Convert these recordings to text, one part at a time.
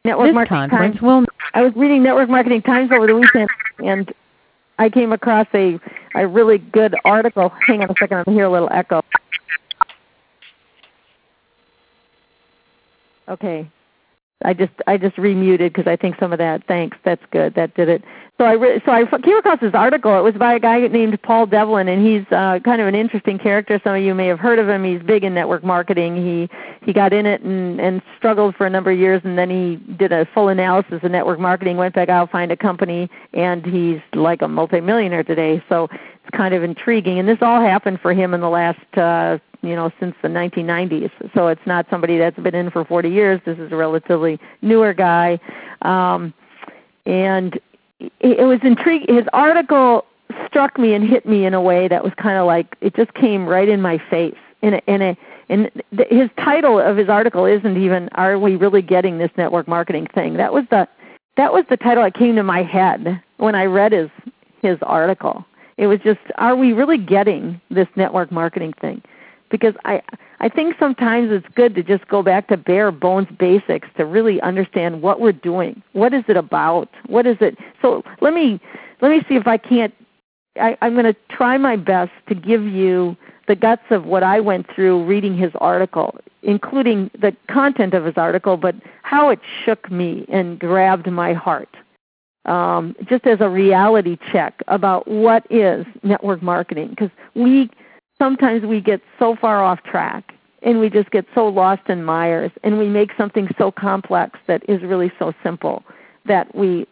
Network This Marketing conference Times. will. I was reading Network Marketing Times over the weekend, and I came across a really good article. Hang on a second, I'm hearing a little echo. Okay. I just remuted because I think some of that. Thanks, that's good. That did it. So I came across this article. It was by a guy named Paul Devlin, and he's kind of an interesting character. Some of you may have heard of him. He's big in network marketing. He got in it and struggled for a number of years, and then he did a full analysis of network marketing. Went back out, find a company, and he's like a multimillionaire today. So it's kind of intriguing. And this all happened for him in the last since the 1990s. So it's not somebody that's been in for 40 years. This is a relatively newer guy. And it was intriguing. His article struck me and hit me in a way that was kind of like, it just came right in my face. And his title of his article isn't even, "Are we really getting this network marketing thing?" That was the title that came to my head when I read his article. It was just, are we really getting this network marketing thing? Because I think sometimes it's good to just go back to bare bones basics to really understand what we're doing. What is it about? What is it? So let me see if I can't. I'm going to try my best to give you the guts of what I went through reading his article, including the content of his article, but how it shook me and grabbed my heart. Just as a reality check about what is network marketing, because sometimes we get so far off track and we just get so lost in mires, and we make something so complex that is really so simple that we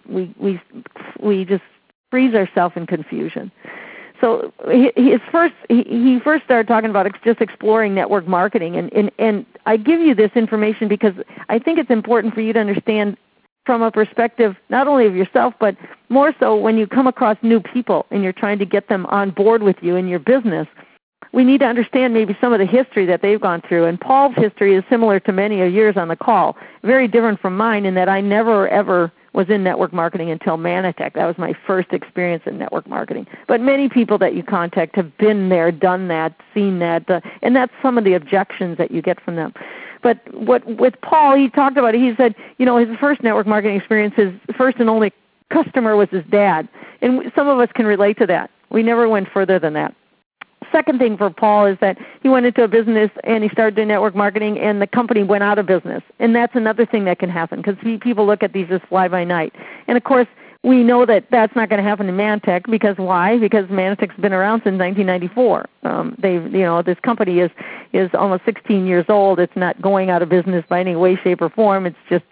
just freeze ourselves in confusion. So he first started talking about just exploring network marketing, and I give you this information because I think it's important for you to understand from a perspective not only of yourself, but more so when you come across new people and you're trying to get them on board with you in your business. We need to understand maybe some of the history that they've gone through. And Paul's history is similar to many of yours on the call, very different from mine in that I never ever was in network marketing until Manatech. That was my first experience in network marketing. But many people that you contact have been there, done that, seen that, and that's some of the objections that you get from them. But with Paul, he talked about it. He said, his first network marketing experience, his first and only customer was his dad. And some of us can relate to that. We never went further than that. Second thing for Paul is that he went into a business and he started doing network marketing and the company went out of business. And that's another thing that can happen because people look at these as fly-by-night. And, of course, we know that that's not going to happen in Manatech because why? Because Manatech's been around since 1994. This company is almost 16 years old. It's not going out of business by any way, shape, or form. It's just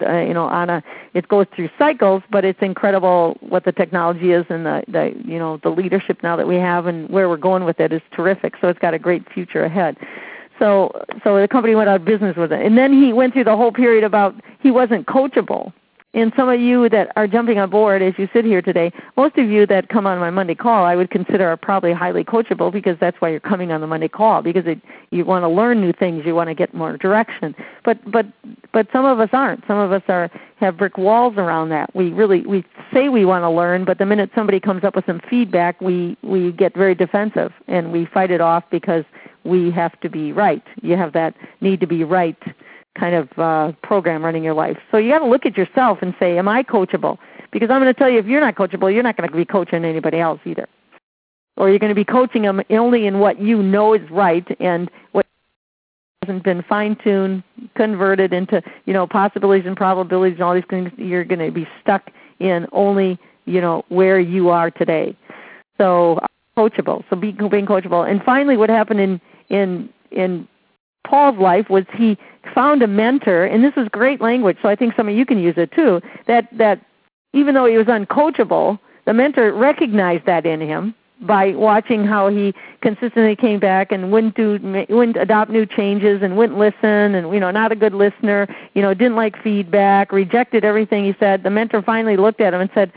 it goes through cycles, but it's incredible what the technology is and the leadership now that we have and where we're going with it is terrific. So it's got a great future ahead. So the company went out of business with it, and then he went through the whole period about he wasn't coachable. And some of you that are jumping on board as you sit here today, most of you that come on my Monday call I would consider are probably highly coachable because that's why you're coming on the Monday call, because you want to learn new things, you want to get more direction. But some of us aren't. Some of us have brick walls around that. We say we want to learn, but the minute somebody comes up with some feedback, we get very defensive and we fight it off because we have to be right. You have that need to be right kind of program running your life. So you got to look at yourself and say, am I coachable? Because I'm going to tell you, if you're not coachable, you're not going to be coaching anybody else either. Or you're going to be coaching them only in what you know is right and what hasn't been fine-tuned, converted into possibilities and probabilities and all these things. You're going to be stuck in only where you are today. So coachable. So being coachable. And finally, what happened in Paul's life was he found a mentor, and this is great language, so I think some of you can use it too, that even though he was uncoachable, the mentor recognized that in him by watching how he consistently came back and wouldn't adopt new changes and wouldn't listen and, not a good listener, didn't like feedback, rejected everything he said. The mentor finally looked at him and said,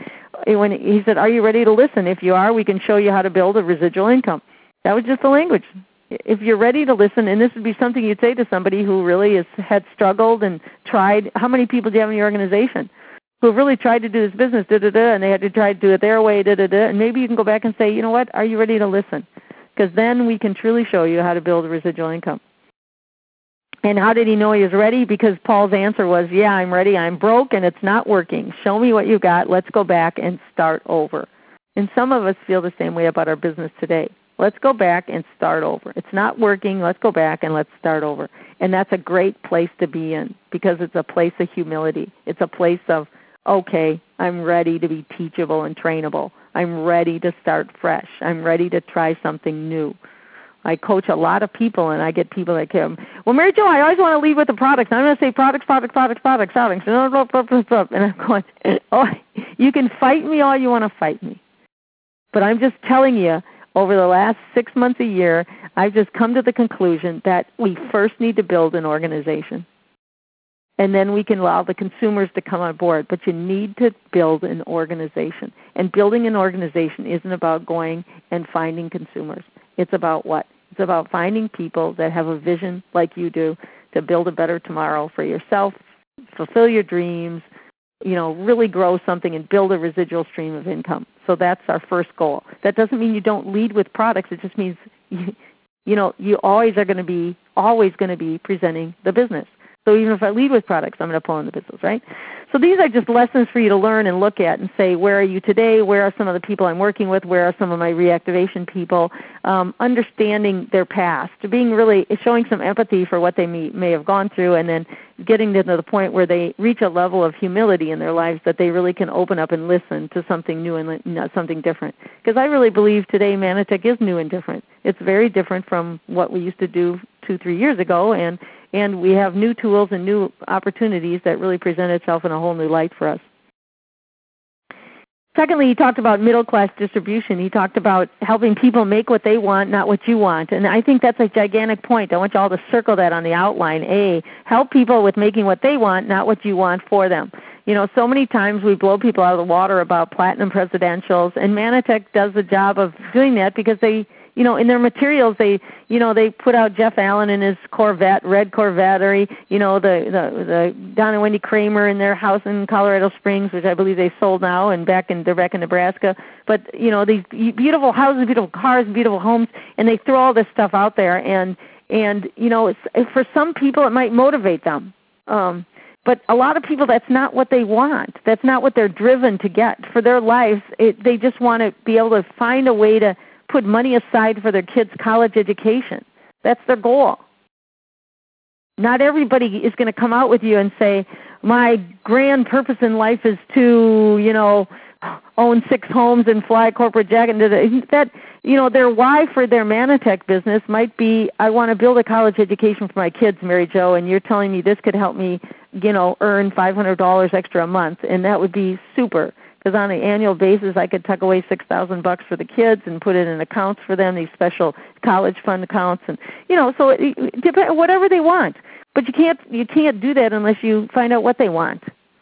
are you ready to listen? If you are, we can show you how to build a residual income. That was just the language. If you're ready to listen, and this would be something you'd say to somebody who really had struggled and tried. How many people do you have in your organization who have really tried to do this business, and they had to try to do it their way, and maybe you can go back and say, you know what, are you ready to listen? Because then we can truly show you how to build a residual income. And how did he know he was ready? Because Paul's answer was, yeah, I'm ready. I'm broke and it's not working. Show me what you got. Let's go back and start over. And some of us feel the same way about our business today. Let's go back and start over. It's not working. Let's go back and let's start over. And that's a great place to be in because it's a place of humility. It's a place of, okay, I'm ready to be teachable and trainable. I'm ready to start fresh. I'm ready to try something new. I coach a lot of people, and I get people that come, well, Mary Jo, I always want to lead with the products. I'm going to say products. And I'm going, oh, you can fight me all you want to fight me. But I'm just telling you, over the last 6 months, a year, I've just come to the conclusion that we first need to build an organization. And then we can allow the consumers to come on board. But you need to build an organization. And building an organization isn't about going and finding consumers. It's about what? It's about finding people that have a vision like you do to build a better tomorrow for yourself, fulfill your dreams, really grow something and build a residual stream of income. So that's our first goal. That doesn't mean you don't lead with products. It just means you always are going to be presenting the business. So even if I lead with products, I'm going to pull in the business, right? So these are just lessons for you to learn and look at and say, where are you today? Where are some of the people I'm working with? Where are some of my reactivation people? Understanding their past, showing some empathy for what they may have gone through, and then getting them to the point where they reach a level of humility in their lives that they really can open up and listen to something new and something different. Because I really believe today Manotick is new and different. It's very different from what we used to do 2-3 years ago, and we have new tools and new opportunities that really present itself in a whole new light for us. Secondly, he talked about middle-class distribution. He talked about helping people make what they want, not what you want. And I think that's a gigantic point. I want you all to circle that on the outline. Help people with making what they want, not what you want for them. So many times we blow people out of the water about platinum presidentials, and Manotick does the job of doing that because they, in their materials, they put out Jeff Allen in his Corvette, red Corvette, or the Don and Wendy Kramer in their house in Colorado Springs, which I believe they sold now, and they're back in Nebraska. But these beautiful houses, beautiful cars, beautiful homes, and they throw all this stuff out there, and for some people it might motivate them. But a lot of people, that's not what they want. That's not what they're driven to get for their lives. They just want to be able to find a way to put money aside for their kids' college education. That's their goal. Not everybody is going to come out with you and say, my grand purpose in life is to, own 6 homes and fly a corporate jet. And their why for their Manotick business might be, I want to build a college education for my kids, Mary Jo, and you're telling me this could help me, earn $500 extra a month, and that would be super. Because on an annual basis, I could tuck away $6,000 for the kids and put it in accounts for them, these special college fund accounts, and so whatever they want. But you can't do that unless you find out what they want.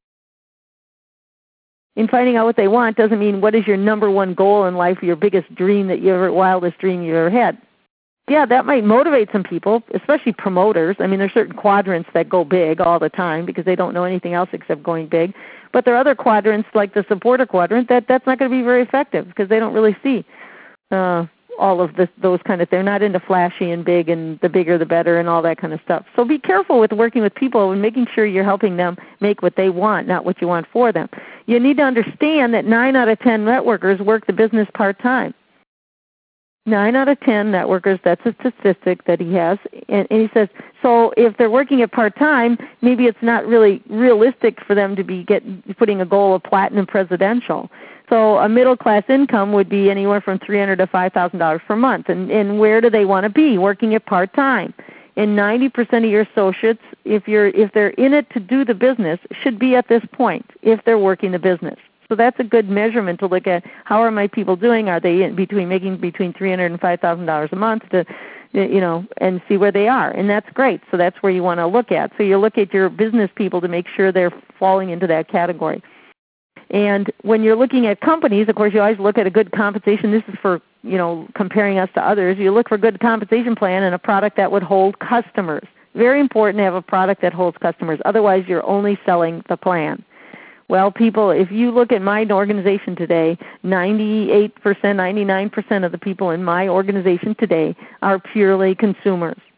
In finding out what they want doesn't mean what is your number one goal in life, your biggest dream wildest dream you ever had. Yeah, that might motivate some people, especially promoters. I mean, there's certain quadrants that go big all the time because they don't know anything else except going big. But there are other quadrants, like the supporter quadrant, that's not going to be very effective because they don't really see all of those kind of things. They're not into flashy and big and the bigger the better and all that kind of stuff. So be careful with working with people and making sure you're helping them make what they want, not what you want for them. You need to understand that 9 out of 10 networkers work the business part-time. 9 out of 10 networkers, that's a statistic that he has. And he says, so if they're working it part-time, maybe it's not really realistic for them to be putting a goal of platinum presidential. So a middle-class income would be anywhere from $300 to $5,000 per month. And where do they want to be? Working it part-time. And 90% of your associates, if they're in it to do the business, should be at this point if they're working the business. So that's a good measurement to look at. How are my people doing? Are they making between $300 and $5,000 a month and see where they are? And that's great. So that's where you want to look at. So you look at your business people to make sure they're falling into that category. And when you're looking at companies, of course, you always look at a good compensation. This is for, comparing us to others. You look for a good compensation plan and a product that would hold customers. Very important to have a product that holds customers. Otherwise, you're only selling the plan. Well, people, if you look at my organization today, 98%, 99% of the people in my organization today are purely consumers.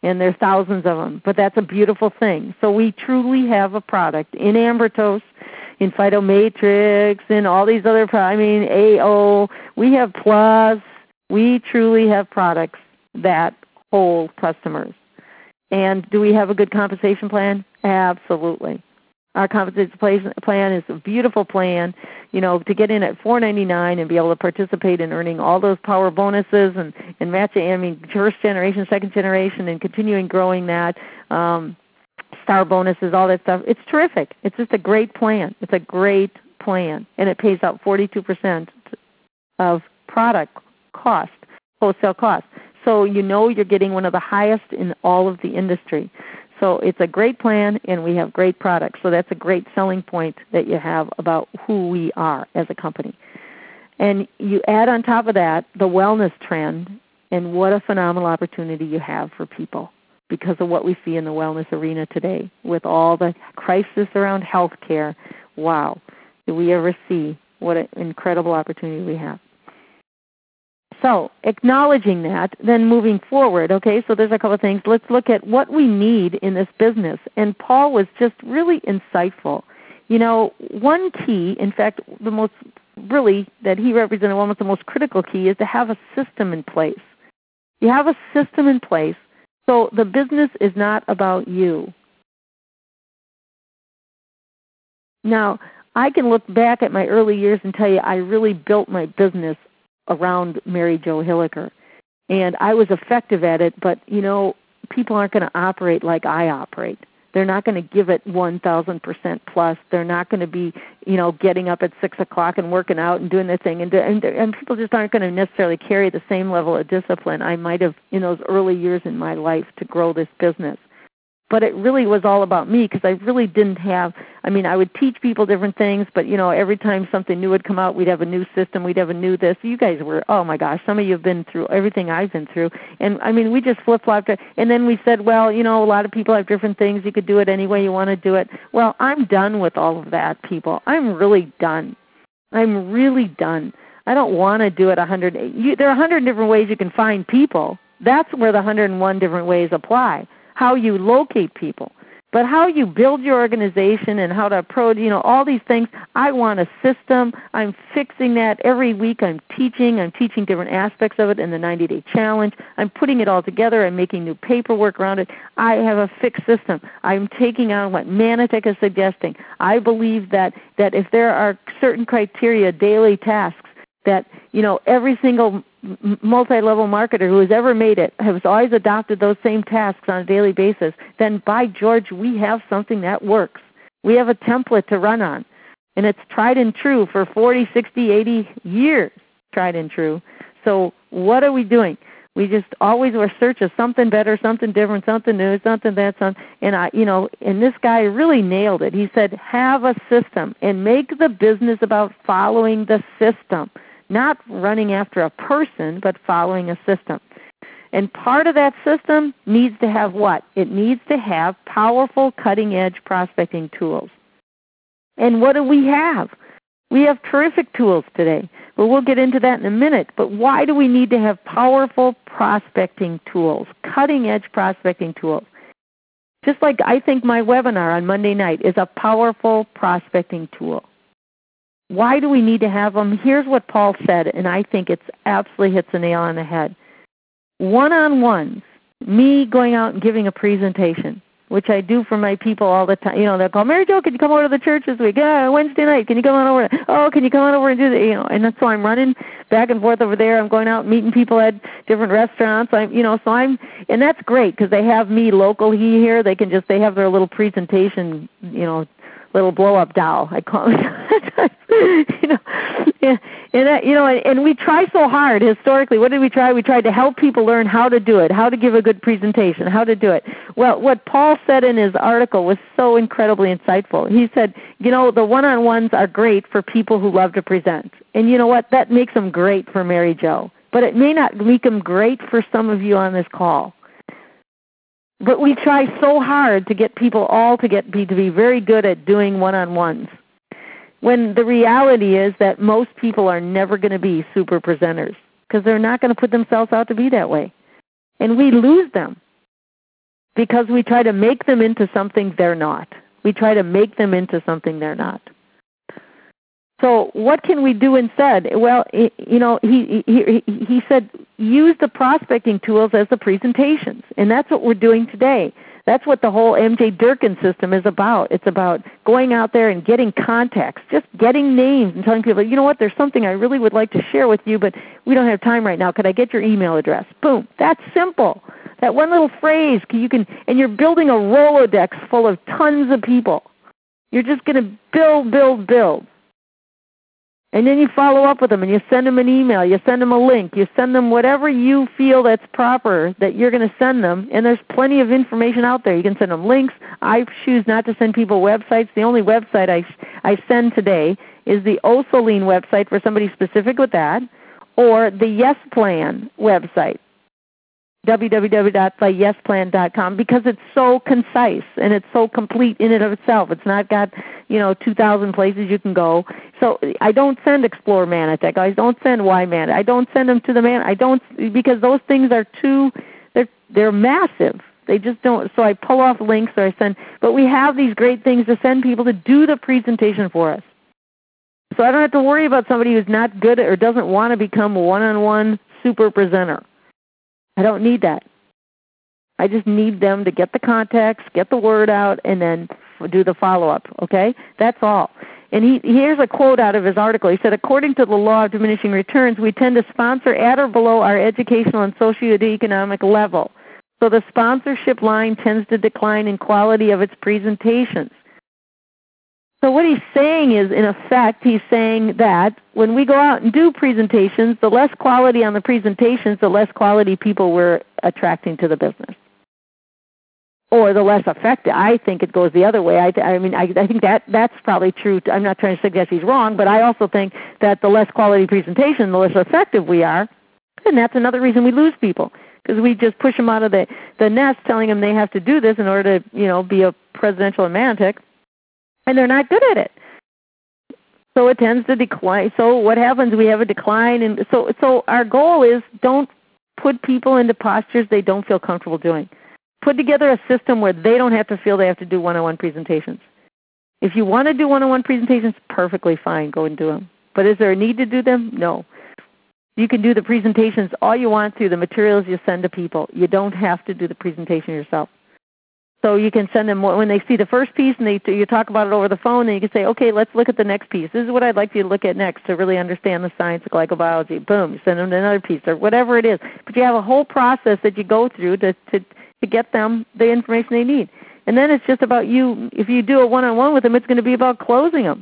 and there's thousands of them, but that's a beautiful thing. So we truly have a product in Ambertose, in Phytomatrix, and all these other products. I mean, AO, we have Plus. We truly have products that hold customers. And do we have a good compensation plan? Absolutely. Our compensation plan is a beautiful plan, to get in at $4.99 and be able to participate in earning all those power bonuses and match it. I mean, first generation, second generation, and continuing growing that, star bonuses, all that stuff. It's terrific. It's just a great plan. It's a great plan, and it pays out 42% of product cost, wholesale cost. So you're getting one of the highest in all of the industry. So it's a great plan, and we have great products. So that's a great selling point that you have about who we are as a company. And you add on top of that the wellness trend, and what a phenomenal opportunity you have for people because of what we see in the wellness arena today with all the crisis around healthcare. Wow, do we ever see what an incredible opportunity we have? So acknowledging that, then moving forward, okay, so there's a couple of things. Let's look at what we need in this business. And Paul was just really insightful. One key, in fact, the most really that he represented, one of the most critical key is to have a system in place. You have a system in place, so the business is not about you. Now, I can look back at my early years and tell you I really built my business around Mary Jo Hilliker. And I was effective at it, but, people aren't going to operate like I operate. They're not going to give it 1,000% plus. They're not going to be, getting up at 6 o'clock and working out and doing their thing. And people just aren't going to necessarily carry the same level of discipline I might have in those early years in my life to grow this business. But it really was all about me because I really didn't have, I would teach people different things, but, every time something new would come out, we'd have a new system, we'd have a new this. You guys were, oh my gosh, some of you have been through everything I've been through. And, we just flip-flopped it. And then we said, well, a lot of people have different things. You could do it any way you want to do it. Well, I'm done with all of that, people. I'm really done. I'm really done. I don't want to do it 100. There are 100 different ways you can find people. That's where the 101 different ways apply. How you locate people. But how you build your organization and how to approach, all these things, I want a system. I'm fixing that every week. I'm teaching different aspects of it in the 90-day challenge. I'm putting it all together. I'm making new paperwork around it. I have a fixed system. I'm taking on what Manatech is suggesting. I believe that if there are certain criteria, daily tasks, that, every single multi-level marketer who has ever made it has always adopted those same tasks on a daily basis, then by George, we have something that works. We have a template to run on, and it's tried and true for 40, 60, 80 years, tried and true. So what are we doing? We just always were searching something better, something different, something new, something that's on. And and this guy really nailed it. He said, have a system and make the business about following the system. Not running after a person, but following a system. And part of that system needs to have what? It needs to have powerful, cutting-edge prospecting tools. And what do we have? We have terrific tools today. But we'll get into that in a minute. But why do we need to have powerful prospecting tools, cutting-edge prospecting tools? Just like I think my webinar on Monday night is a powerful prospecting tool. Why do we need to have them? Here's what Paul said, and I think it absolutely hits the nail on the head. One-on-ones, me going out and giving a presentation, which I do for my people all the time. They'll call, Mary Jo, can you come over to the church this week? Yeah, Wednesday night, can you come on over? Oh, can you come on over and do that? And so I'm running back and forth over there. I'm going out and meeting people at different restaurants. And that's great because they have me local here. They have their little presentation, little blow-up doll, I call it. And we try so hard historically. What did we try? We tried to help people learn how to do it, how to give a good presentation, how to do it. Well, what Paul said in his article was so incredibly insightful. He said, the one-on-ones are great for people who love to present. And you know what? That makes them great for Mary Jo. But it may not make them great for some of you on this call. But we try so hard to get people all to be very good at doing one-on-ones, when the reality is that most people are never going to be super presenters because they're not going to put themselves out to be that way. And we lose them. because we try to make them into something they're not. We try to make them into something they're not. So what can we do instead? Well, he said use the prospecting tools as the presentations, and that's what we're doing today. That's what the whole MJ Durkin system is about. It's about going out there and getting contacts, just getting names and telling people, you know what, there's something I really would like to share with you, but we don't have time right now. Could I get your email address? Boom. That's simple. That one little phrase, and you're building a Rolodex full of tons of people. You're just going to build. And then you follow up with them and you send them an email, you send them a link, you send them whatever you feel that's proper that you're going to send them. And there's plenty of information out there. You can send them links. I choose not to send people websites. The only website I send today is the Osaline website for somebody specific with that, or the Yes Plan website, www.theyesplan.com, because it's so concise and it's so complete in and of itself. It's not got 2,000 places you can go. So I don't send Explore Manatech. I don't send YManatech. I don't send them to the man. I don't, because those things are they're massive. They just don't. So I pull off links or I send. But we have these great things to send people to do the presentation for us. So I don't have to worry about somebody who's not good or doesn't want to become a one-on-one super presenter. I don't need that. I just need them to get the contacts, get the word out, and then do the follow-up, okay? That's all. And here's a quote out of his article. He said, according to the law of diminishing returns, we tend to sponsor at or below our educational and socioeconomic level. So the sponsorship line tends to decline in quality of its presentations. So what he's saying is, in effect, he's saying that when we go out and do presentations, the less quality on the presentations, the less quality people we're attracting to the business. Or the less effective. I think it goes the other way. I think that's probably true. I'm not trying to suggest he's wrong, but I also think that the less quality presentation, the less effective we are. And that's another reason we lose people, because we just push them out of the nest telling them they have to do this in order to be a presidential in Manatech. And they're not good at it. So it tends to decline. So what happens? We have a decline. And so our goal is, don't put people into postures they don't feel comfortable doing. Put together a system where they don't have to feel they have to do one-on-one presentations. If you want to do one-on-one presentations, perfectly fine. Go and do them. But is there a need to do them? No. You can do the presentations all you want through the materials you send to people. You don't have to do the presentation yourself. So you can send them when they see the first piece and you talk about it over the phone, and you can say, okay, let's look at the next piece. This is what I'd like you to look at next to really understand the science of glycobiology. Boom, you send them to another piece or whatever it is. But you have a whole process that you go through to get them the information they need. And then it's just about you. If you do a one-on-one with them, it's going to be about closing them.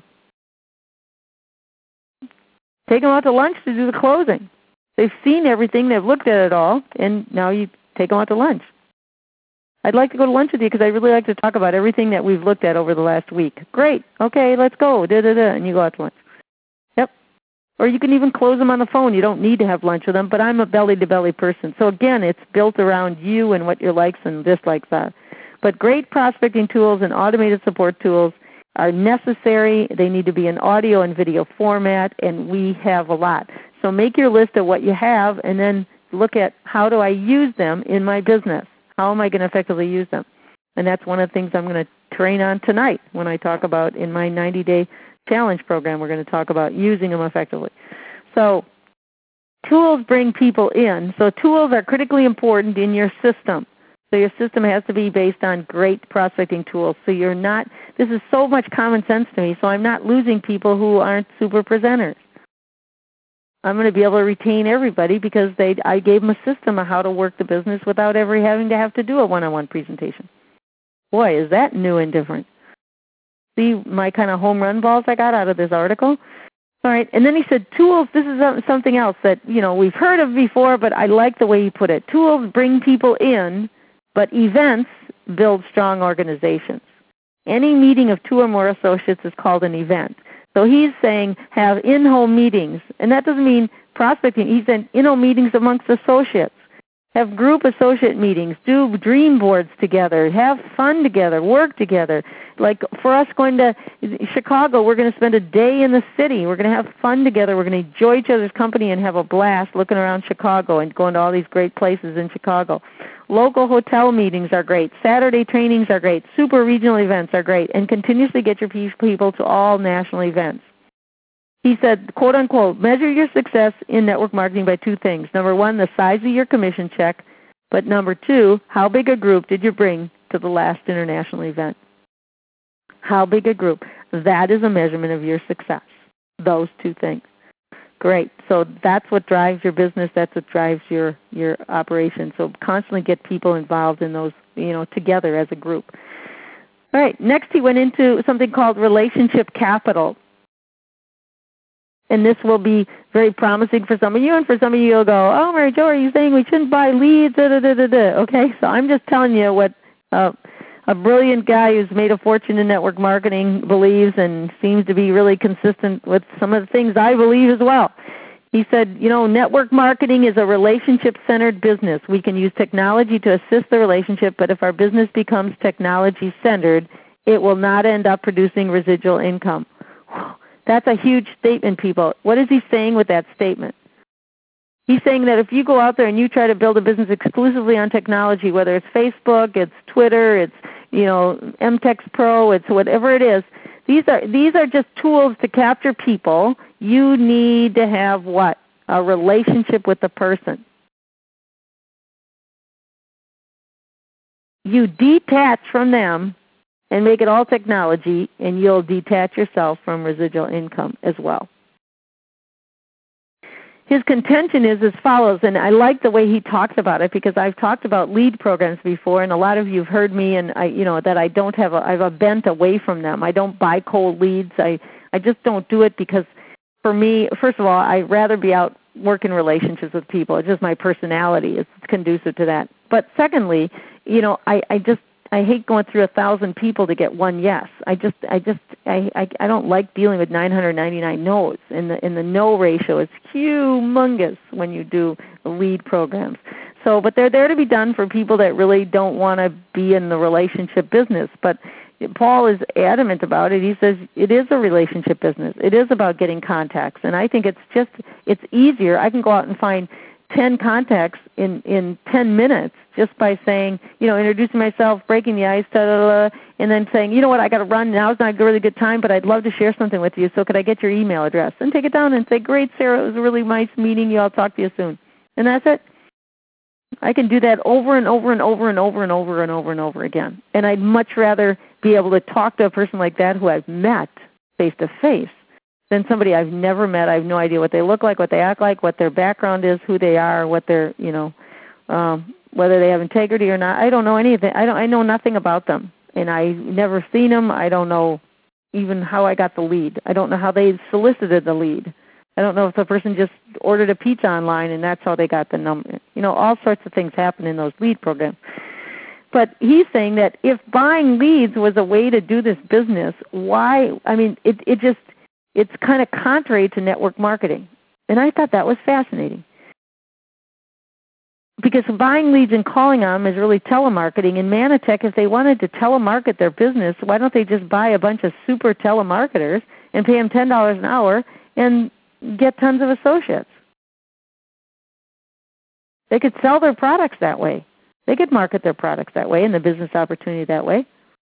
Take them out to lunch to do the closing. They've seen everything. They've looked at it all. And now you take them out to lunch. I'd like to go to lunch with you because I really like to talk about everything that we've looked at over the last week. Great. Okay, let's go. And you go out to lunch. Yep. Or you can even close them on the phone. You don't need to have lunch with them, but I'm a belly-to-belly person. So again, it's built around you and what your likes and dislikes are. But great prospecting tools and automated support tools are necessary. They need to be in audio and video format, and we have a lot. So make your list of what you have and then look at how do I use them in my business. How am I going to effectively use them? And that's one of the things I'm going to train on tonight when I talk about in my 90-day challenge program. We're going to talk about using them effectively. So tools bring people in. So tools are critically important in your system. So your system has to be based on great prospecting tools. So you're not, this is so much common sense to me, so I'm not losing people who aren't super presenters. I'm going to be able to retain everybody because I gave them a system of how to work the business without ever having to have to do a one-on-one presentation. Boy, is that new and different. See my kind of home run balls I got out of this article? All right, and then he said tools, this is something else that we've heard of before, but I like the way he put it. Tools bring people in, but events build strong organizations. Any meeting of 2 or more associates is called an event. So he's saying have in-home meetings, and that doesn't mean prospecting. He's saying in-home meetings amongst associates. Have group associate meetings, do dream boards together, have fun together, work together. Like for us going to Chicago, we're going to spend a day in the city. We're going to have fun together. We're going to enjoy each other's company and have a blast looking around Chicago and going to all these great places in Chicago. Local hotel meetings are great. Saturday trainings are great. Super regional events are great. And continuously get your people to all national events. He said, quote unquote, measure your success in network marketing by two things. Number one, the size of your commission check. But number two, how big a group did you bring to the last international event? How big a group? That is a measurement of your success. Those two things. Great. So that's what drives your business. That's what drives your operation. So constantly get people involved in those, together as a group. All right. Next he went into something called relationship capital. And this will be very promising for some of you, and for some of you you'll go, oh, Mary Jo, are you saying we shouldn't buy leads? Okay, so I'm just telling you what a brilliant guy who's made a fortune in network marketing believes and seems to be really consistent with some of the things I believe as well. He said, network marketing is a relationship-centered business. We can use technology to assist the relationship, but if our business becomes technology-centered, it will not end up producing residual income. That's a huge statement, people. What is he saying with that statement? He's saying that if you go out there and you try to build a business exclusively on technology, whether it's Facebook, it's Twitter, it's MTex Pro, it's whatever it is, these are just tools to capture people. You need to have what? A relationship with the person. You detach from them and make it all technology, and you'll detach yourself from residual income as well. His contention is as follows, and I like the way he talks about it because I've talked about lead programs before, and a lot of you have heard me, and that I don't have I have a bent away from them. I don't buy cold leads. I just don't do it because for me, first of all, I'd rather be out working relationships with people. It's just my personality. It's conducive to that. But secondly, I hate going through 1,000 people to get one yes. I don't like dealing with 999 no's, and the no ratio is humongous when you do lead programs. So, but they're there to be done for people that really don't want to be in the relationship business. But Paul is adamant about it. He says it is a relationship business. It is about getting contacts, and I think it's easier. I can go out and find 10 contacts in 10 minutes just by saying, introducing myself, breaking the ice, and then saying, you know what, I got to run. Now's not a really good time, but I'd love to share something with you. So could I get your email address? And take it down and say, great, Sarah, it was a really nice meeting you. I'll talk to you soon. And that's it. I can do that over and over and over and over and over and over and over again. And I'd much rather be able to talk to a person like that who I've met face to face than somebody I've never met. I have no idea what they look like, what they act like, what their background is, who they are, what they're, whether they have integrity or not. I don't know anything. I know nothing about them, and I've never seen them. I don't know even how I got the lead. I don't know how they solicited the lead. I don't know if the person just ordered a pizza online and that's how they got the number. All sorts of things happen in those lead programs. But he's saying that if buying leads was a way to do this business, why? I mean, it's kind of contrary to network marketing. And I thought that was fascinating. Because buying leads and calling on them is really telemarketing. And Manatech, if they wanted to telemarket their business, why don't they just buy a bunch of super telemarketers and pay them $10 an hour and get tons of associates? They could sell their products that way. They could market their products that way and the business opportunity that way.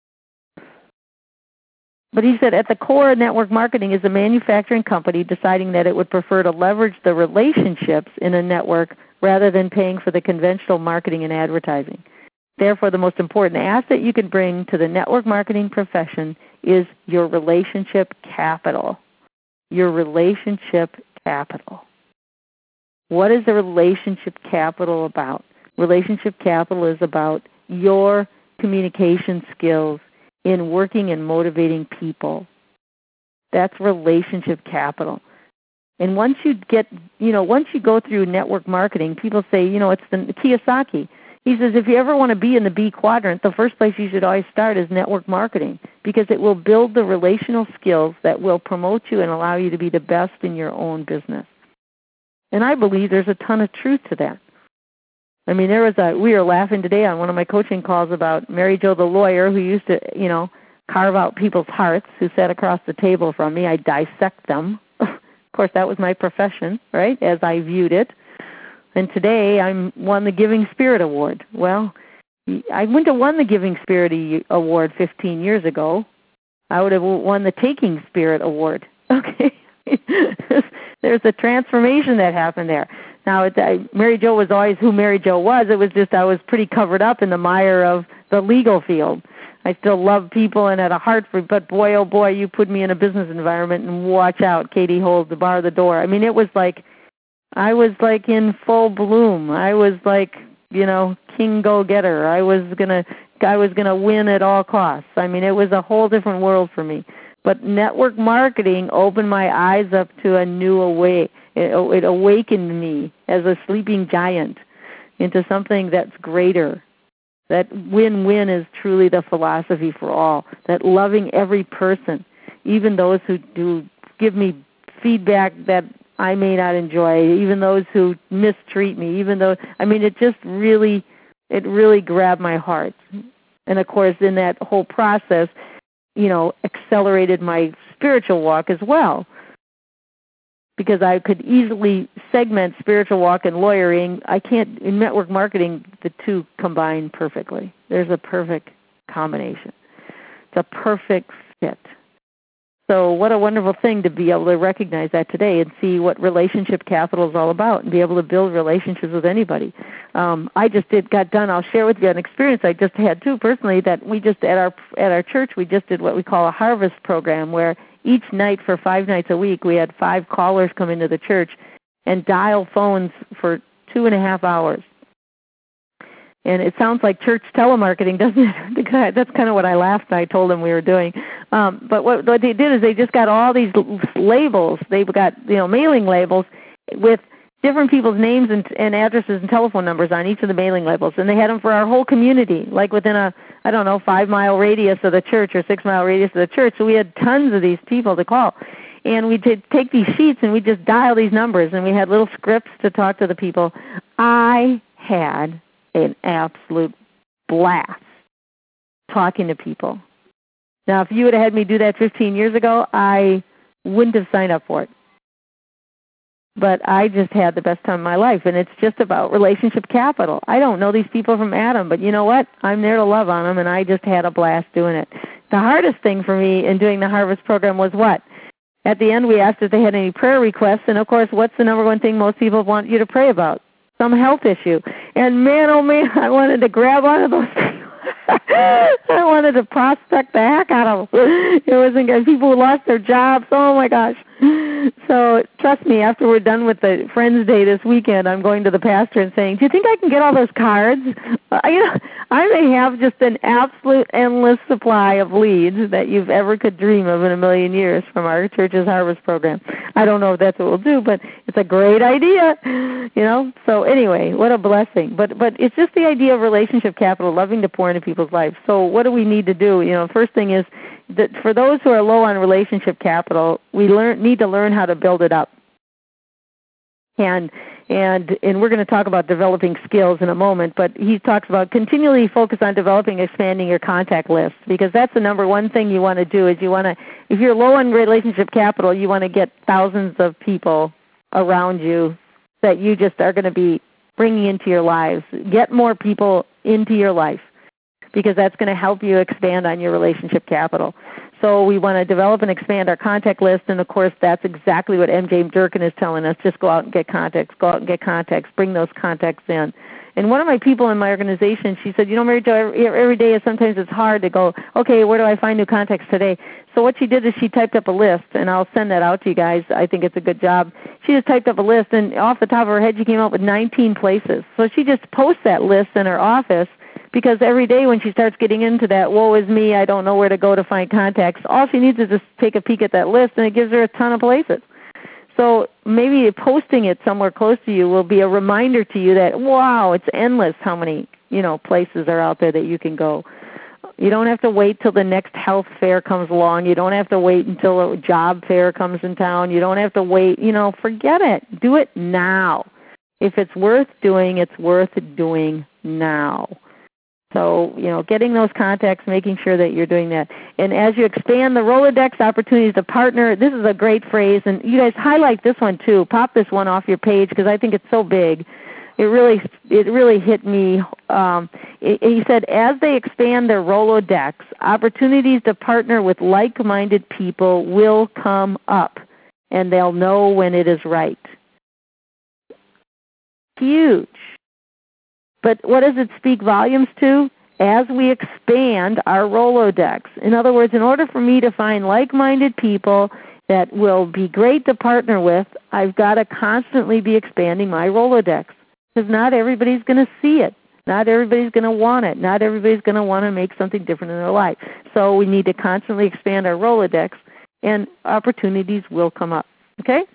But he said at the core of network marketing is a manufacturing company deciding that it would prefer to leverage the relationships in a network rather than paying for the conventional marketing and advertising. Therefore, the most important asset you can bring to the network marketing profession is your relationship capital. Your relationship capital. What is the relationship capital about? Relationship capital is about your communication skills in working and motivating people. That's relationship capital. And once you go through network marketing, people say, it's the Kiyosaki. He says if you ever want to be in the B quadrant, the first place you should always start is network marketing because it will build the relational skills that will promote you and allow you to be the best in your own business. And I believe there's a ton of truth to that. I mean, we were laughing today on one of my coaching calls about Mary Jo the lawyer who used to, carve out people's hearts, who sat across the table from me. I dissect them. Of course, that was my profession, right, as I viewed it. And today I won the Giving Spirit Award. Well, I wouldn't have won the Giving Spirit Award 15 years ago. I would have won the Taking Spirit Award. Okay? There's a transformation that happened there. Now, Mary Jo was always who Mary Jo was. It was just I was pretty covered up in the mire of the legal field. I still love people and had a heart for, but boy, oh boy, you put me in a business environment and watch out, Katie holds the bar the door. I mean, it was like, I was like in full bloom. I was like, king go-getter. I was gonna win at all costs. I mean, it was a whole different world for me. But network marketing opened my eyes up to a new way. It awakened me as a sleeping giant into something that's greater. That win-win is truly the philosophy for all. That loving every person, even those who do give me feedback that I may not enjoy, even those who mistreat me, it really grabbed my heart. And of course, in that whole process, accelerated my spiritual walk as well. Because I could easily segment spiritual walk and lawyering. In network marketing, the two combine perfectly. There's a perfect combination. It's a perfect fit. So what a wonderful thing to be able to recognize that today and see what relationship capital is all about and be able to build relationships with anybody. I just got done. I'll share with you an experience I just had too personally, that we just at our church we just did what we call a harvest program, where each night for 5 nights a week we had 5 callers come into the church and dial phones for 2.5 hours. And it sounds like church telemarketing, doesn't it? That's kind of what I laughed and I told them we were doing. But what they did is they just got all these labels. They got mailing labels with different people's names and addresses and telephone numbers on each of the mailing labels. And they had them for our whole community, like within a 5-mile radius of the church or 6-mile radius of the church. So we had tons of these people to call. And we did take these sheets and we just dial these numbers, and we had little scripts to talk to the people. I had an absolute blast talking to people. Now, if you would have had me do that 15 years ago, I wouldn't have signed up for it. But I just had the best time of my life, and it's just about relationship capital. I don't know these people from Adam, but you know what? I'm there to love on them, and I just had a blast doing it. The hardest thing for me in doing the Harvest program was what? At the end, we asked if they had any prayer requests, and of course, what's the number one thing most people want you to pray about? Some health issue. And man, oh man, I wanted to grab onto those people. I wanted to prospect the heck out of them. It wasn't good. People who lost their jobs. Oh my gosh. So trust me, after we're done with the Friends Day this weekend, I'm going to the pastor and saying, do you think I can get all those cards? I may have just an absolute endless supply of leads that you've ever could dream of in a million years from our church's Harvest program. I don't know if that's what we'll do, but it's a great idea, So anyway, what a blessing. But it's just the idea of relationship capital, loving to pour into people's lives. So what do we need to do? First thing is that for those who are low on relationship capital, we need to learn how to build it up. And we're going to talk about developing skills in a moment, but he talks about continually focus on developing, expanding your contact list, because that's the number one thing you want to do. Is if you're low on relationship capital, you want to get thousands of people around you that you just are going to be bringing into your lives. Get more people into your life, because that's going to help you expand on your relationship capital. So we want to develop and expand our contact list, and of course that's exactly what MJ Durkin is telling us. Just go out and get contacts, bring those contacts in. And one of my people in my organization, she said, Mary Jo, every day sometimes it's hard to go, okay, where do I find new contacts today? So what she did is she typed up a list, and I'll send that out to you guys. I think it's a good job. She just typed up a list, and off the top of her head she came up with 19 places. So she just posts that list in her office, because every day when she starts getting into that, woe is me, I don't know where to go to find contacts, all she needs is just take a peek at that list, and it gives her a ton of places. So maybe posting it somewhere close to you will be a reminder to you that, wow, it's endless how many places are out there that you can go. You don't have to wait till the next health fair comes along. You don't have to wait until a job fair comes in town. You don't have to wait. Forget it. Do it now. If it's worth doing, it's worth doing now. So, getting those contacts, making sure that you're doing that. And as you expand the Rolodex, opportunities to partner, this is a great phrase. And you guys highlight this one too. Pop this one off your page because I think it's so big. It really hit me. He said, as they expand their Rolodex, opportunities to partner with like-minded people will come up, and they'll know when it is right. Huge. But what does it speak volumes to? As we expand our Rolodex. In other words, in order for me to find like-minded people that will be great to partner with, I've got to constantly be expanding my Rolodex. Because not everybody's going to see it. Not everybody's going to want it. Not everybody's going to want to make something different in their life. So we need to constantly expand our Rolodex, and opportunities will come up. Okay?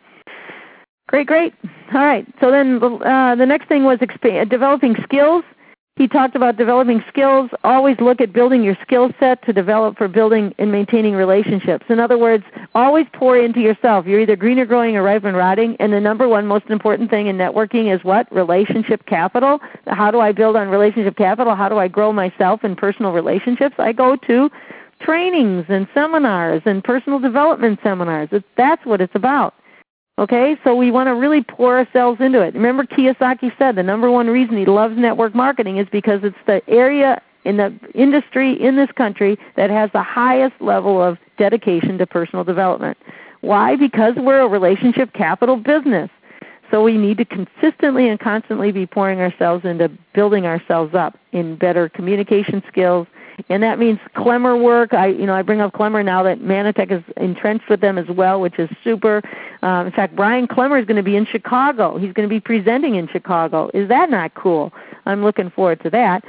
Great. All right. So then the next thing was developing skills. He talked about developing skills. Always look at building your skill set to develop for building and maintaining relationships. In other words, always pour into yourself. You're either green or growing or ripe and rotting. And the number one most important thing in networking is what? Relationship capital. How do I build on relationship capital? How do I grow myself in personal relationships? I go to trainings and seminars and personal development seminars. That's what it's about. Okay, so we want to really pour ourselves into it. Remember Kiyosaki said the number one reason he loves network marketing is because it's the area in the industry in this country that has the highest level of dedication to personal development. Why? Because we're a relationship capital business. So we need to consistently and constantly be pouring ourselves into building ourselves up in better communication skills. And that means Clemmer work. I bring up Clemmer now that Manatech is entrenched with them as well, which is super. In fact, Brian Clemmer is going to be in Chicago. He's going to be presenting in Chicago. Is that not cool? I'm looking forward to that.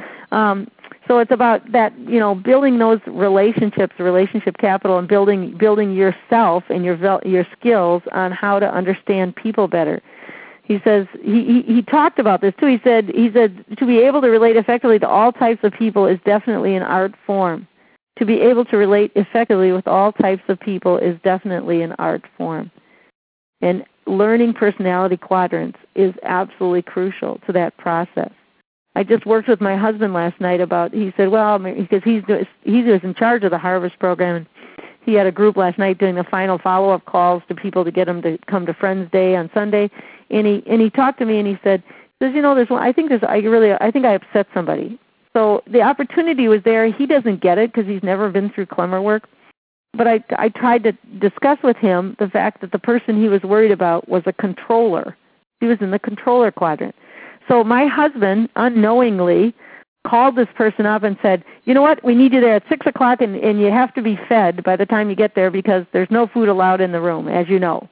So it's about that, building those relationships, relationship capital, and building yourself and your skills on how to understand people better. He says he talked about this too. He said to be able to relate effectively to all types of people is definitely an art form. To be able to relate effectively with all types of people is definitely an art form. And learning personality quadrants is absolutely crucial to that process. I just worked with my husband last night he said, because he was in charge of the Harvest program, and he had a group last night doing the final follow-up calls to people to get them to come to Friends Day on Sunday. And he talked to me and he says, there's one. I think I upset somebody. So the opportunity was there. He doesn't get it because he's never been through Clemmer work. But I tried to discuss with him the fact that the person he was worried about was a controller. He was in the controller quadrant. So my husband unknowingly called this person up and said, you know what, we need you there at 6 o'clock and you have to be fed by the time you get there because there's no food allowed in the room, as you know.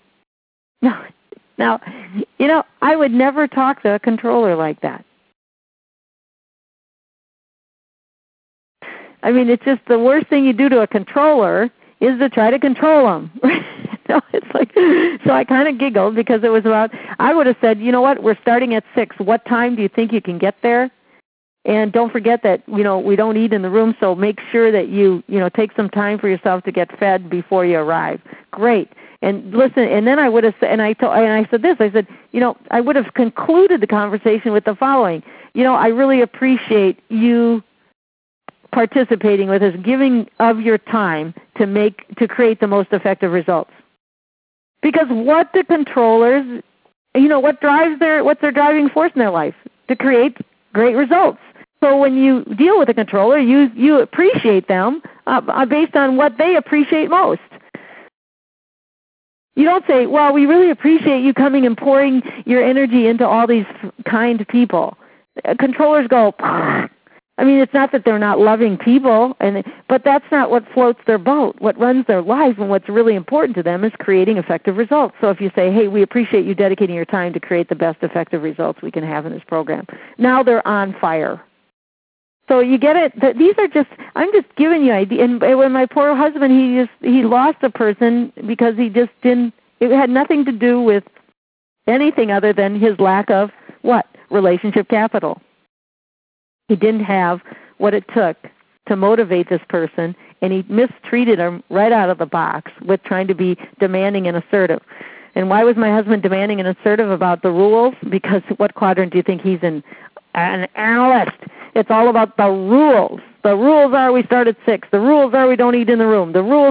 Now, I would never talk to a controller like that. I mean, it's just the worst thing you do to a controller is to try to control them. It's like, so I kind of giggled because it was about, I would have said, you know what, we're starting at 6. What time do you think you can get there? And don't forget that, we don't eat in the room, so make sure that you take some time for yourself to get fed before you arrive. Great. And listen, and then I would have said, I said this, I said, I would have concluded the conversation with the following. I really appreciate you participating with us, giving of your time to create the most effective results. Because what the controllers, what's their driving force in their life? To create great results. So when you deal with a controller, you appreciate them based on what they appreciate most. You don't say, well, we really appreciate you coming and pouring your energy into all these kind people. Controllers go, I mean, it's not that they're not loving people, but that's not what floats their boat. What runs their life and what's really important to them is creating effective results. So if you say, hey, we appreciate you dedicating your time to create the best effective results we can have in this program, now they're on fire. So you get it. These are just, I'm just giving you ideas. And when my poor husband, he lost a person because he just didn't, it had nothing to do with anything other than his lack of what? Relationship capital. He didn't have what it took to motivate this person, and he mistreated him right out of the box with trying to be demanding and assertive. And why was my husband demanding and assertive about the rules? Because what quadrant do you think he's in? An analyst. It's all about the rules. The rules are we start at 6. The rules are we don't eat in the room. The rules.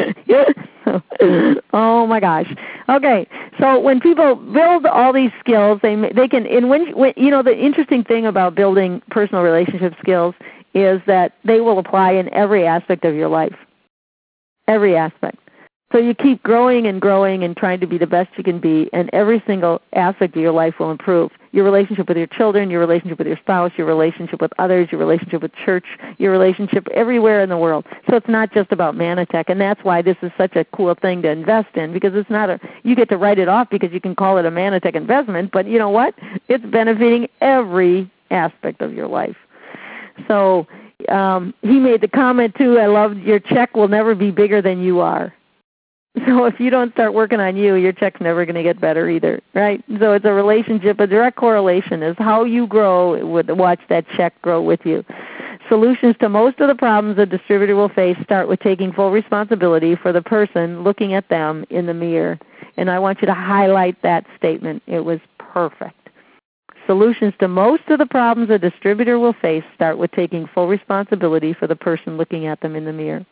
Oh my gosh. Okay, so when people build all these skills, they can. And when the interesting thing about building personal relationship skills is that they will apply in every aspect of your life. Every aspect. So you keep growing and growing and trying to be the best you can be, and every single aspect of your life will improve. Your relationship with your children, your relationship with your spouse, your relationship with others, your relationship with church, your relationship everywhere in the world. So it's not just about Manatech, and that's why this is such a cool thing to invest in, because it's not you get to write it off because you can call it a Manatech investment, but you know what? It's benefiting every aspect of your life. So he made the comment too, I love your check will never be bigger than you are. So if you don't start working on you, your check's never going to get better either, right? So it's a relationship. A direct correlation is how you grow, watch that check grow with you. Solutions to most of the problems a distributor will face start with taking full responsibility for the person looking at them in the mirror. And I want you to highlight that statement. It was perfect. Solutions to most of the problems a distributor will face start with taking full responsibility for the person looking at them in the mirror.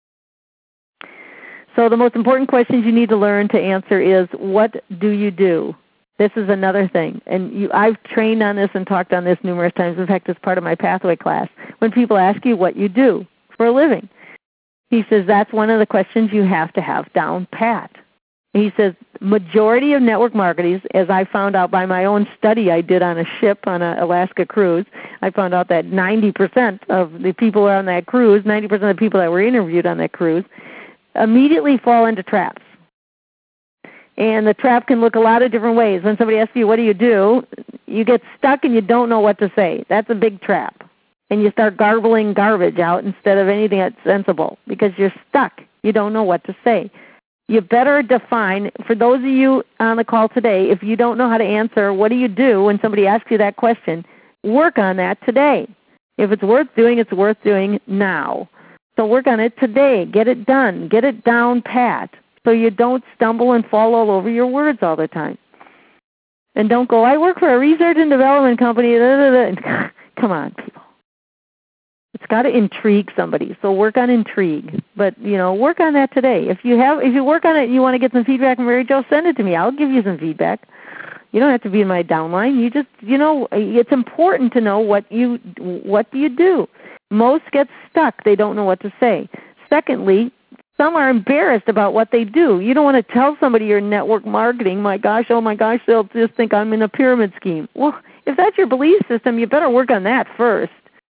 So the most important questions you need to learn to answer is, what do you do? This is another thing. And I've trained on this and talked on this numerous times. In fact, it's part of my Pathway class. When people ask you what you do for a living, he says that's one of the questions you have to have down pat. He says majority of network marketers, as I found out by my own study I did on a ship on an Alaska cruise, I found out that 90% of the people on that cruise, 90% of the people that were interviewed on that cruise, immediately fall into traps. And the trap can look a lot of different ways. When somebody asks you, what do? You get stuck and you don't know what to say. That's a big trap. And you start garbling garbage out instead of anything that's sensible because you're stuck. You don't know what to say. You better define, for those of you on the call today, if you don't know how to answer, what do you do when somebody asks you that question, work on that today. If it's worth doing now. So work on it today. Get it done. Get it down pat so you don't stumble and fall all over your words all the time. And don't go, I work for a research and development company. Come on, people. It's got to intrigue somebody. So work on intrigue. But, work on that today. If you work on it and you want to get some feedback from Mary Jo, send it to me. I'll give you some feedback. You don't have to be in my downline. You just, it's important to know what do you do. Most get stuck. They don't know what to say. Secondly, some are embarrassed about what they do. You don't want to tell somebody you're network marketing. Oh my gosh, they'll just think I'm in a pyramid scheme. Well, if that's your belief system, you better work on that first.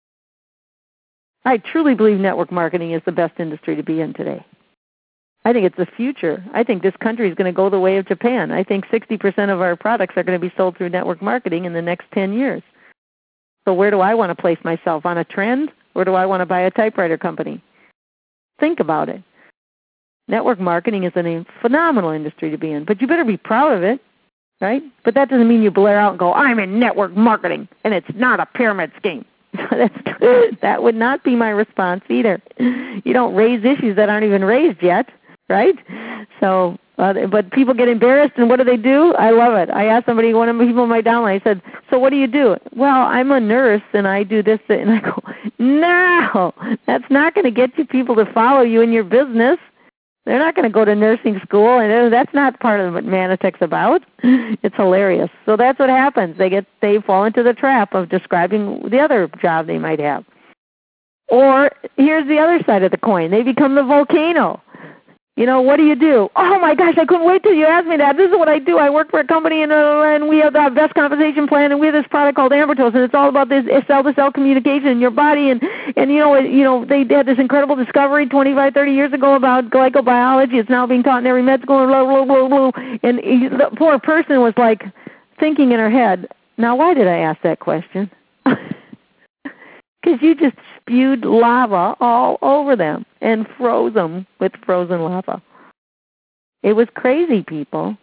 I truly believe network marketing is the best industry to be in today. I think it's the future. I think this country is going to go the way of Japan. I think 60% of our products are going to be sold through network marketing in the next 10 years. So where do I want to place myself? On a trend? Or do I want to buy a typewriter company? Think about it. Network marketing is a phenomenal industry to be in, but you better be proud of it, right? But that doesn't mean you blare out and go, I'm in network marketing, and it's not a pyramid scheme. That would not be my response either. You don't raise issues that aren't even raised yet, right? So, but people get embarrassed, and what do? I love it. I asked somebody, one of the people in my downline, I said, so what do you do? Well, I'm a nurse, and I do this. And I go, no, that's not going to get you people to follow you in your business. They're not going to go to nursing school, and that's not part of what Manatech's about. It's hilarious. So that's what happens. They fall into the trap of describing the other job they might have. Or here's the other side of the coin. They become the volcano. What do? Oh my gosh, I couldn't wait till you asked me that. This is what I do. I work for a company and we have the best compensation plan, and we have this product called Ambertos, and it's all about this cell-to-cell communication in your body. And they had this incredible discovery 25, 30 years ago about glycobiology. It's now being taught in every med school, and blah, blah, blah, blah. And the poor person was like thinking in her head, now why did I ask that question? Because you just spewed lava all over them and froze them with frozen lava. It was crazy, people.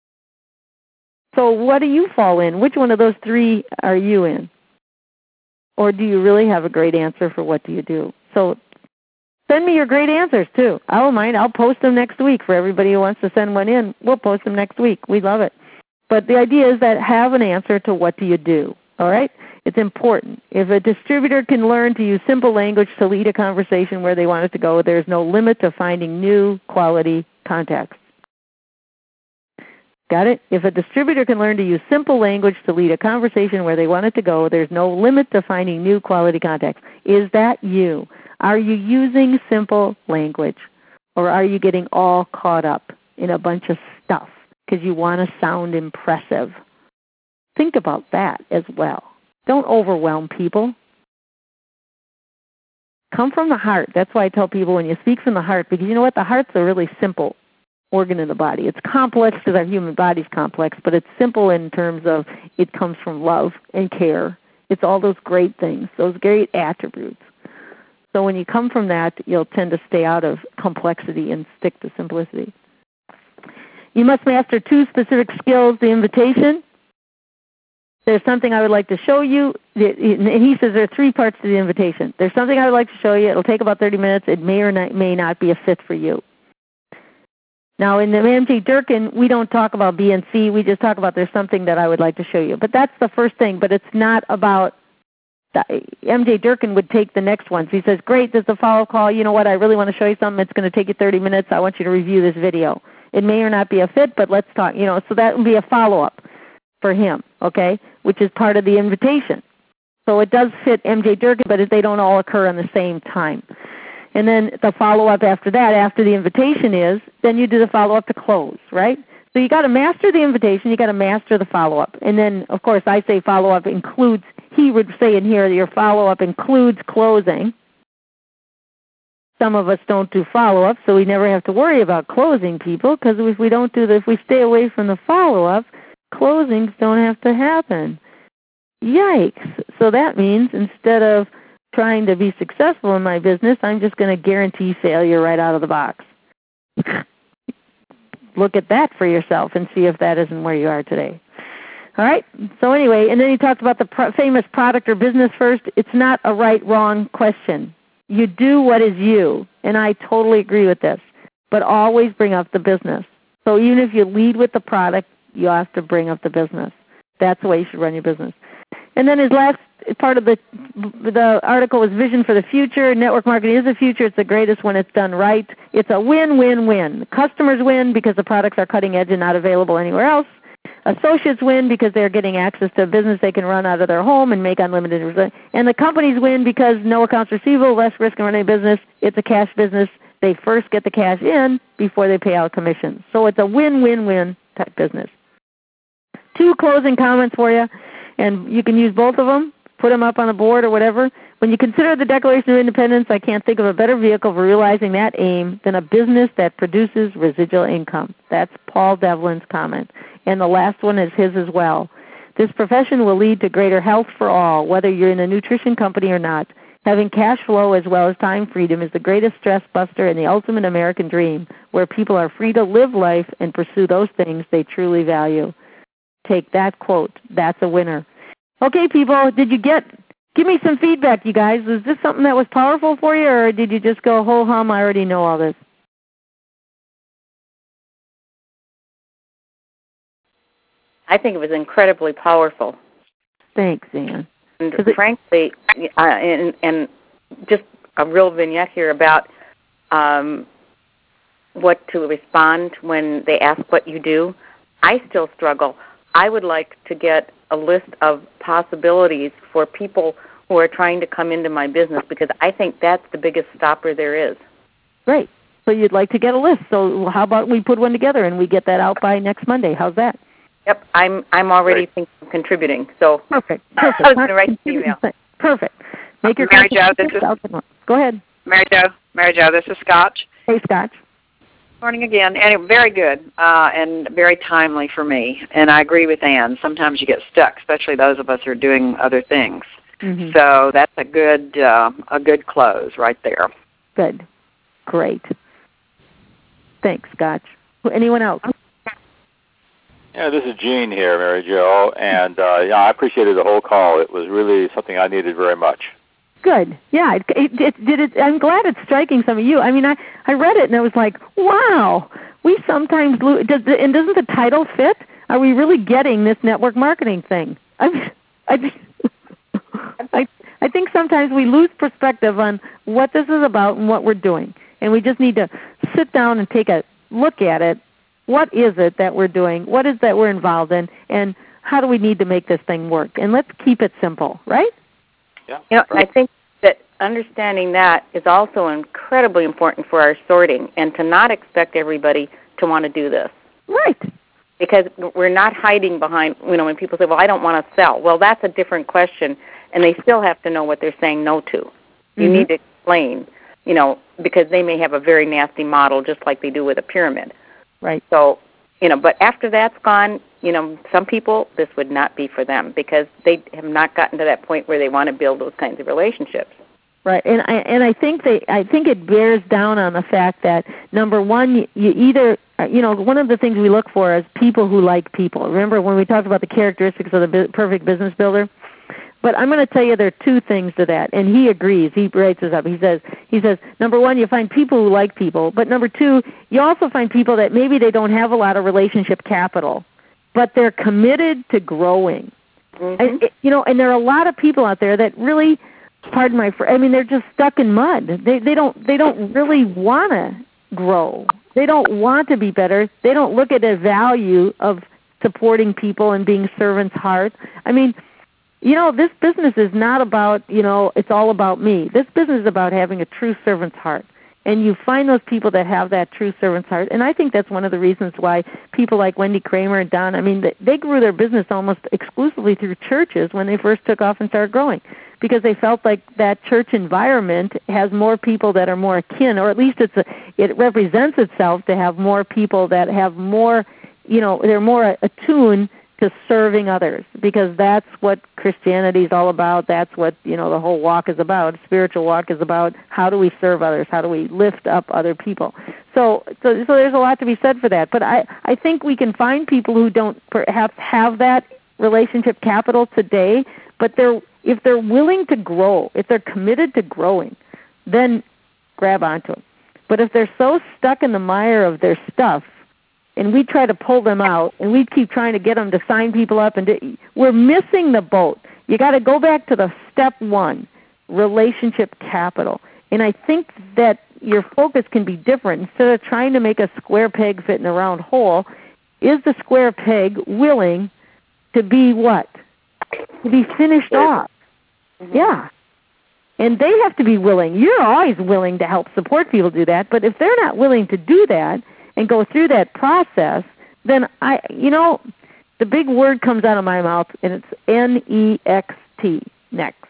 So what do you fall in? Which one of those three are you in? Or do you really have a great answer for what do you do? So Send me your great answers, too. I don't mind. I'll post them next week for everybody who wants to send one in. We'll post them next week. We love it. But the idea is that have an answer to what do you do, all right? It's important. If a distributor can learn to use simple language to lead a conversation where they want it to go, there's no limit to finding new quality contacts. Got it? If a distributor can learn to use simple language to lead a conversation where they want it to go, there's no limit to finding new quality contacts. Is that you? Are you using simple language, or are you getting all caught up in a bunch of stuff because you want to sound impressive? Think about that as well. Don't overwhelm people. Come from the heart. That's why I tell people when you speak from the heart, because you know what? The heart's a really simple organ in the body. It's complex because our human body's complex, but it's simple in terms of it comes from love and care. It's all those great things, those great attributes. So when you come from that, you'll tend to stay out of complexity and stick to simplicity. You must master 2 specific skills, the invitation. There's something I would like to show you. And he says there are 3 parts to the invitation. There's something I would like to show you. It'll take about 30 minutes. It may or may not be a fit for you. Now in the MJ Durkin, we don't talk about B and C. We just talk about there's something that I would like to show you. But that's the first thing. But it's not about MJ Durkin would take the next one. So he says, great, there's a follow-up call. You know what, I really want to show you something. It's going to take you 30 minutes. I want you to review this video. It may or not be a fit, but let's talk. So that would be a follow-up for him, okay, which is part of the invitation. So it does fit MJ Durkin, but they don't all occur on the same time. And then the follow-up after that, after the invitation is, then you do the follow-up to close, right? So you got to master the invitation. You got to master the follow-up. And then, of course, I say follow-up includes, he would say in here that your follow-up includes closing. Some of us don't do follow-up, so we never have to worry about closing people, because if we don't do if we stay away from the follow-up, closings don't have to happen. Yikes. So that means instead of trying to be successful in my business, I'm just going to guarantee failure right out of the box. Look at that for yourself and see if that isn't where you are today. All right? So anyway, and then he talked about the famous product or business first. It's not a right-wrong question. You do what is you, and I totally agree with this, but always bring up the business. So even if you lead with the product, you have to bring up the business. That's the way you should run your business. And then his last part of the article was Vision for the Future. Network marketing is the future. It's the greatest when it's done right. It's a win-win-win. Customers win because the products are cutting edge and not available anywhere else. Associates win because they're getting access to a business they can run out of their home and make unlimited results. And the companies win because no accounts receivable, less risk in running a business. It's a cash business. They first get the cash in before they pay out commissions. So it's a win-win-win type business. 2 closing comments for you, and you can use both of them. Put them up on a board or whatever. When you consider the Declaration of Independence, I can't think of a better vehicle for realizing that aim than a business that produces residual income. That's Paul Devlin's comment. And the last one is his as well. This profession will lead to greater health for all, whether you're in a nutrition company or not. Having cash flow as well as time freedom is the greatest stress buster and the ultimate American dream, where people are free to live life and pursue those things they truly value. Take that quote. That's a winner. Okay, people, give me some feedback, you guys. Was this something that was powerful for you, or did you just go, ho-hum, I already know all this? I think it was incredibly powerful. Thanks, Ann. And frankly, and just a real vignette here about what to respond when they ask what you do. I still struggle. I would like to get a list of possibilities for people who are trying to come into my business, because I think that's the biggest stopper there is. Great. So you'd like to get a list. So how about we put one together and we get that out by next Monday? How's that? Yep, I'm already thinking of contributing. So perfect. I was going to write the email. Perfect. Make your Mary Jo, Go ahead. Mary Jo, this is Scotch. Hey, Scotch. Morning again. And very good and very timely for me. And I agree with Ann. Sometimes you get stuck, especially those of us who are doing other things. Mm-hmm. So that's a good close right there. Good. Great. Thanks, Scotch. Anyone else? Yeah, this is Gene here, Mary Jo, and I appreciated the whole call. It was really something I needed very much. Good. Yeah, I'm glad it's striking some of you. I mean, I read it and I was like, wow, we sometimes lose. And doesn't the title fit? Are we really getting this network marketing thing? I think sometimes we lose perspective on what this is about and what we're doing. And we just need to sit down and take a look at it. What is it that we're doing? What is that we're involved in? And how do we need to make this thing work? And let's keep it simple, right? Yeah. I think that understanding that is also incredibly important for our sorting, and to not expect everybody to want to do this. Right. Because we're not hiding behind, when people say, well, I don't want to sell. Well, that's a different question, and they still have to know what they're saying no to. You need to explain, because they may have a very nasty model just like they do with a pyramid. Right. So, but after that's gone, some people, this would not be for them because they have not gotten to that point where they want to build those kinds of relationships. Right, and I think it bears down on the fact that, number one, you either, one of the things we look for is people who like people. Remember when we talked about the characteristics of the perfect business builder? But I'm going to tell you there are two things to that, and he agrees. He writes this up. He says, number one, you find people who like people, but number two, you also find people that maybe they don't have a lot of relationship capital, but they're committed to growing. And there are a lot of people out there that really, pardon my French, I mean, they're just stuck in mud. They don't really want to grow. They don't want to be better. They don't look at the value of supporting people and being servants' hearts. I mean, this business is not about, it's all about me. This business is about having a true servant's heart. And you find those people that have that true servant's heart. And I think that's one of the reasons why people like Wendy Kramer and Don, I mean, they grew their business almost exclusively through churches when they first took off and started growing, because they felt like that church environment has more people that are more akin, or at least it represents itself to have more people that have more, they're more attuned to serving others, because that's what Christianity is all about. That's what, the whole walk is about. Spiritual walk is about how do we serve others? How do we lift up other people? So there's a lot to be said for that. But I think we can find people who don't perhaps have that relationship capital today, but if they're willing to grow, if they're committed to growing, then grab onto them. But if they're so stuck in the mire of their stuff, and we try to pull them out, and we keep trying to get them to sign people up, and we're missing the boat. You got to go back to the step one, relationship capital. And I think that your focus can be different. Instead of trying to make a square peg fit in a round hole, is the square peg willing to be what? To be finished off. Yeah. And they have to be willing. You're always willing to help support people do that, but if they're not willing to do that and go through that process, then the big word comes out of my mouth, and it's NEXT, next.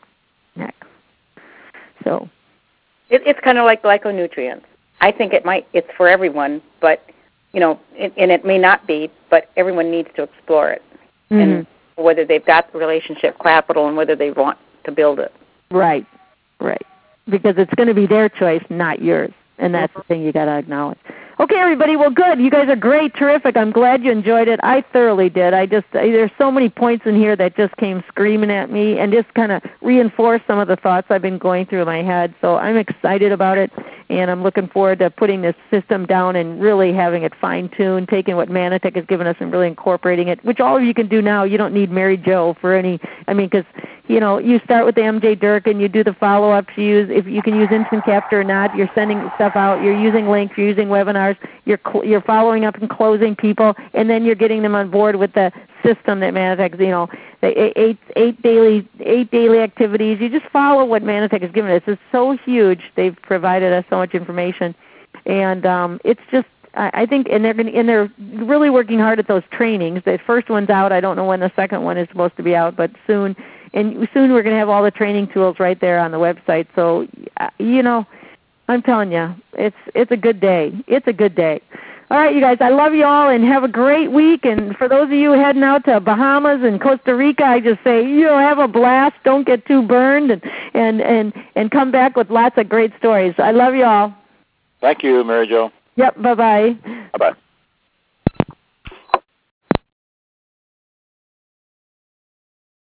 So it's kind of like glyconutrients. I think it's for everyone, but and it may not be, but everyone needs to explore it, and whether they've got the relationship capital and whether they want to build it. Right, because it's going to be their choice, not yours, and that's the thing you got to acknowledge. Okay, everybody. Well, good. You guys are great, terrific. I'm glad you enjoyed it. I thoroughly did. There's so many points in here that just came screaming at me and just kind of reinforced some of the thoughts I've been going through in my head. So I'm excited about it, and I'm looking forward to putting this system down and really having it fine-tuned, taking what Manatech has given us and really incorporating it, which all of you can do now. You don't need Mary Jo for any, because you start with the MJ Dirk and you do the follow-ups. If you can use Instant Capture or not, you're sending stuff out, you're using links, you're using webinars, you're following up and closing people, and then you're getting them on board with the system that Manatech, the eight daily activities. You just follow what Manatech has given us. It's so huge. They've provided us so much information, and it's just, I think, and they're really working hard at those trainings. The first one's out. I don't know when the second one is supposed to be out, but soon. And soon we're going to have all the training tools right there on the website. So, I'm telling you, it's a good day. It's a good day. All right, you guys, I love you all, and have a great week. And for those of you heading out to Bahamas and Costa Rica, I just say, have a blast. Don't get too burned, and come back with lots of great stories. I love you all. Thank you, Mary Jo. Yep, bye-bye. Bye-bye.